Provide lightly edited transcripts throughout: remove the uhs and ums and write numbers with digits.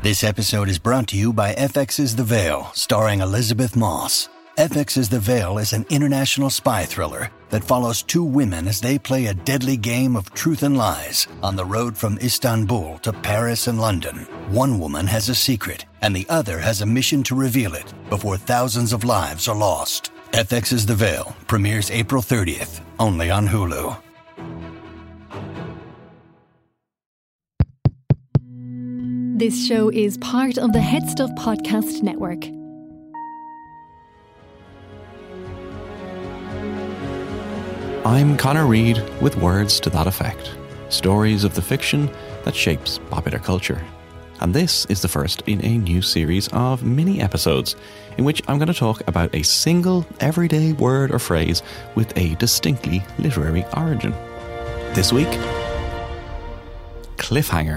This episode is brought to you by FX's The Veil, starring Elizabeth Moss. FX's The Veil is an international spy thriller that follows two women as they play a deadly game of truth and lies on the road from Istanbul to Paris and London. One woman has a secret, and the other has a mission to reveal it before thousands of lives are lost. FX's The Veil premieres April 30th, only on Hulu. This show is part of the Head Stuff Podcast Network. I'm Connor Reid with words to that effect. Stories of the fiction that shapes popular culture. And this is the first in a new series of mini episodes in which I'm going to talk about a single everyday word or phrase with a distinctly literary origin. This week, cliffhanger.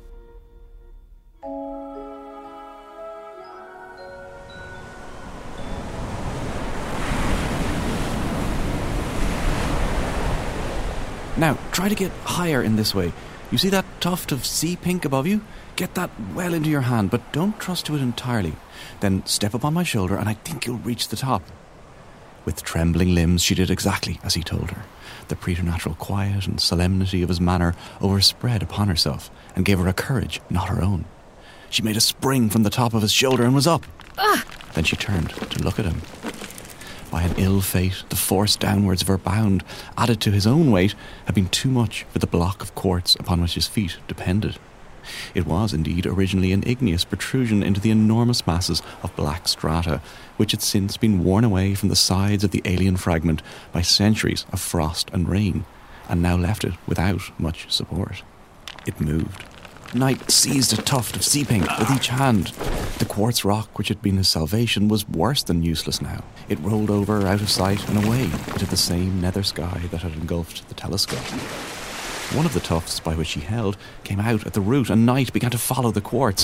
Now, try to get higher in this way. You see that tuft of sea pink above you? Get that well into your hand, but don't trust to it entirely. Then step up on my shoulder and I think you'll reach the top. With trembling limbs, she did exactly as he told her. The preternatural quiet and solemnity of his manner overspread upon herself and gave her a courage not her own. She made a spring from the top of his shoulder and was up. Then she turned to look at him. By an ill fate, the force downwards of her bound, added to his own weight, had been too much for the block of quartz upon which his feet depended. It was indeed originally an igneous protrusion into the enormous masses of black strata, which had since been worn away from the sides of the alien fragment by centuries of frost and rain, and now left it without much support. It moved. Knight seized a tuft of sea pink with each hand. The quartz rock, which had been his salvation, was worse than useless now. It rolled over out of sight and away into the same nether sky that had engulfed the telescope. One of the tufts by which he held came out at the root, and Knight began to follow the quartz.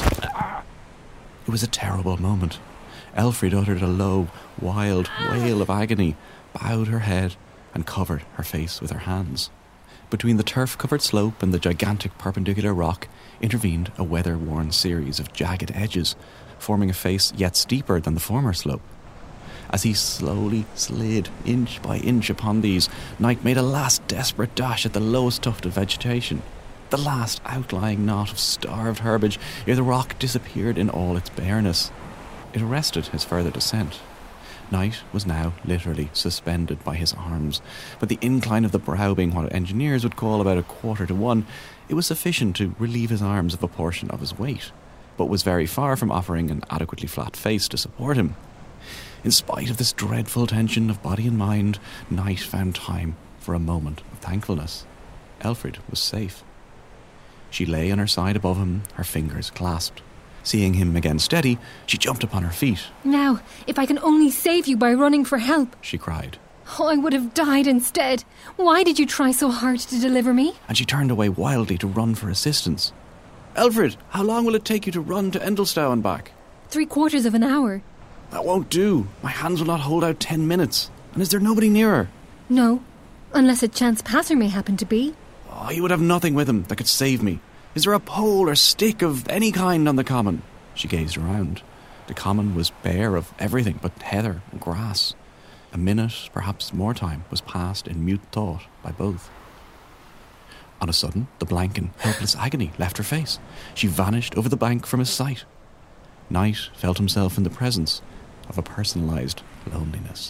It was a terrible moment. Elfried uttered a low, wild wail of agony, bowed her head, and covered her face with her hands. Between the turf-covered slope and the gigantic perpendicular rock intervened a weather-worn series of jagged edges, forming a face yet steeper than the former slope. As he slowly slid inch by inch upon these, Knight made a last desperate dash at the lowest tuft of vegetation, the last outlying knot of starved herbage ere the rock disappeared in all its bareness. It arrested his further descent. Knight was now literally suspended by his arms, but the incline of the brow being what engineers would call about 1/4 to 1, it was sufficient to relieve his arms of a portion of his weight, but was very far from offering an adequately flat face to support him. In spite of this dreadful tension of body and mind, Knight found time for a moment of thankfulness. Elfried was safe. She lay on her side above him, her fingers clasped. Seeing him again steady, she jumped upon her feet. Now, if I can only save you by running for help, she cried. Oh, I would have died instead. Why did you try so hard to deliver me? And she turned away wildly to run for assistance. Elfried, how long will it take you to run to Endelstow and back? 3/4 of an hour. That won't do. My hands will not hold out 10 minutes. And is there nobody nearer? No, unless a chance passer may happen to be. Oh, he would have nothing with him that could save me. Is there a pole or stick of any kind on the common? She gazed around. The common was bare of everything but heather and grass. A minute, perhaps more time, was passed in mute thought by both. On a sudden, the blank and helpless agony left her face. She vanished over the bank from his sight. Knight felt himself in the presence of a personalised loneliness.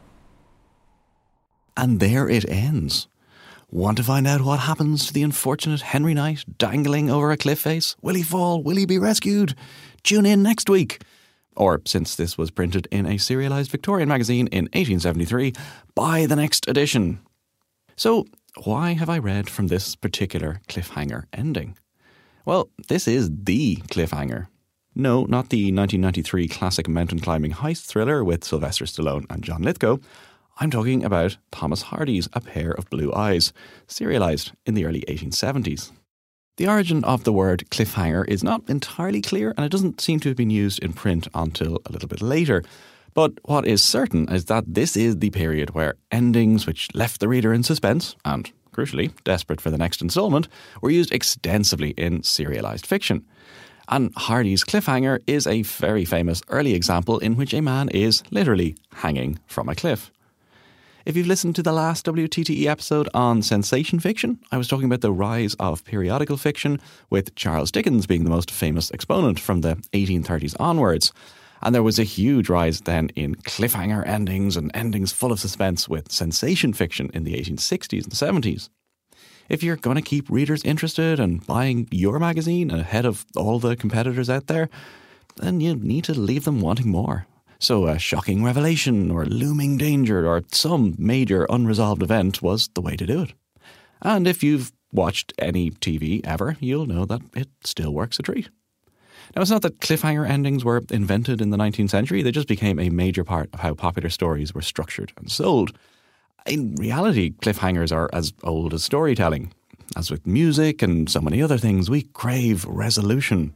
And there it ends. Want to find out what happens to the unfortunate Henry Knight dangling over a cliff face? Will he fall? Will he be rescued? Tune in next week. Or, since this was printed in a serialised Victorian magazine in 1873, buy the next edition. So, why have I read from this particular cliffhanger ending? Well, this is the cliffhanger. No, not the 1993 classic mountain climbing heist thriller with Sylvester Stallone and John Lithgow. I'm talking about Thomas Hardy's A Pair of Blue Eyes, serialised in the early 1870s. The origin of the word cliffhanger is not entirely clear, and it doesn't seem to have been used in print until a little bit later. But what is certain is that this is the period where endings which left the reader in suspense, and crucially, desperate for the next instalment, were used extensively in serialised fiction. And Hardy's cliffhanger is a very famous early example in which a man is literally hanging from a cliff. If you've listened to the last WTTE episode on sensation fiction, I was talking about the rise of periodical fiction, with Charles Dickens being the most famous exponent from the 1830s onwards. And there was a huge rise then in cliffhanger endings and endings full of suspense with sensation fiction in the 1860s and 70s. If you're going to keep readers interested and buying your magazine ahead of all the competitors out there, then you need to leave them wanting more. So a shocking revelation or looming danger or some major unresolved event was the way to do it. And if you've watched any TV ever, you'll know that it still works a treat. Now, it's not that cliffhanger endings were invented in the 19th century, they just became a major part of how popular stories were structured and sold. In reality, cliffhangers are as old as storytelling. As with music and so many other things, we crave resolution.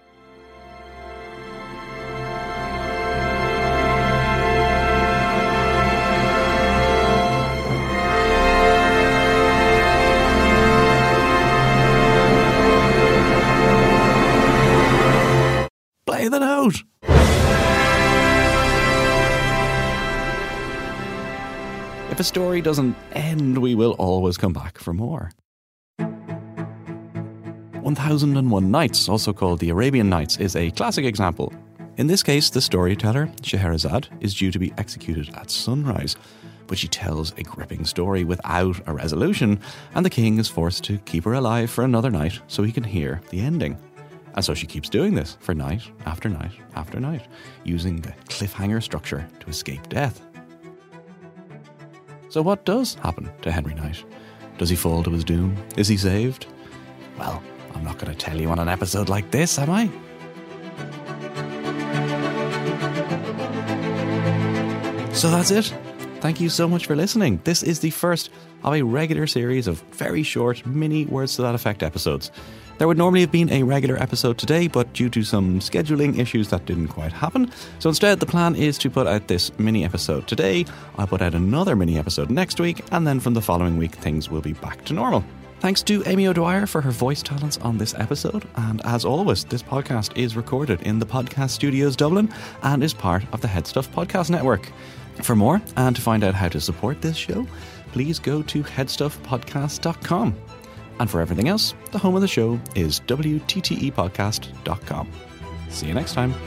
Play the note! If a story doesn't end, we will always come back for more. 1001 Nights, also called the Arabian Nights, is a classic example. In this case, the storyteller, Scheherazade, is due to be executed at sunrise, but she tells a gripping story without a resolution, and the king is forced to keep her alive for another night so he can hear the ending. And so she keeps doing this for night after night after night, using the cliffhanger structure to escape death. So what does happen to Henry Knight? Does he fall to his doom? Is he saved? Well, I'm not going to tell you on an episode like this, am I? So that's it. Thank you so much for listening. This is the first of a regular series of very short mini Words to That Effect episodes. There would normally have been a regular episode today, but due to some scheduling issues that didn't quite happen. So instead, the plan is to put out this mini episode today. I'll put out another mini episode next week, and then from the following week, things will be back to normal. Thanks to Amy O'Dwyer for her voice talents on this episode. And as always, this podcast is recorded in the Podcast Studios Dublin and is part of the Headstuff Podcast Network. For more, and to find out how to support this show, please go to headstuffpodcast.com. And for everything else, the home of the show is WTTEpodcast.com. See you next time.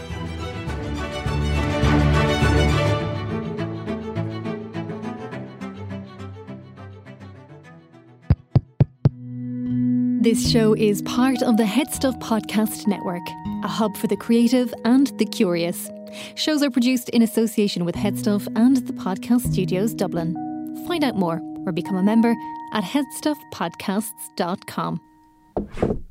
This show is part of the Headstuff Podcast Network, a hub for the creative and the curious. Shows are produced in association with Headstuff and the Podcast Studios Dublin. Find out more or become a member at headstuffpodcasts.com.